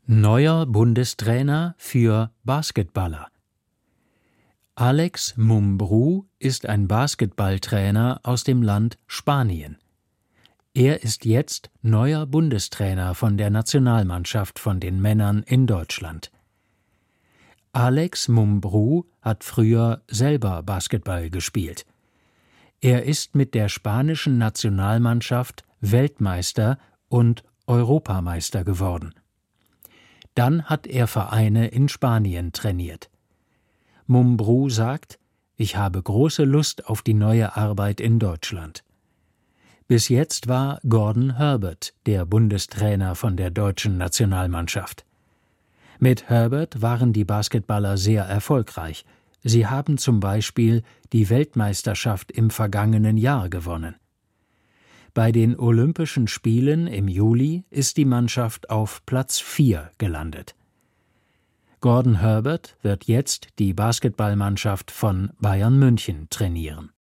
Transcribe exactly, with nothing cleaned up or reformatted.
Neuer Bundestrainer für Basketballer. Alex Mumbrú ist ein Basketballtrainer aus dem Land Spanien. Er ist jetzt neuer Bundestrainer von der Nationalmannschaft von den Männern in Deutschland. Alex Mumbrú hat früher selber Basketball gespielt. Er ist mit der spanischen Nationalmannschaft Weltmeister und Europameister geworden. Dann hat er Vereine in Spanien trainiert. Mumbrú sagt: Ich habe große Lust auf die neue Arbeit in Deutschland. Bis jetzt war Gordon Herbert der Bundestrainer von der deutschen Nationalmannschaft. Mit Herbert waren die Basketballer sehr erfolgreich. Sie haben zum Beispiel die Weltmeisterschaft im vergangenen Jahr gewonnen. Bei den Olympischen Spielen im Juli ist die Mannschaft auf Platz vier gelandet. Gordon Herbert wird jetzt die Basketballmannschaft von Bayern München trainieren.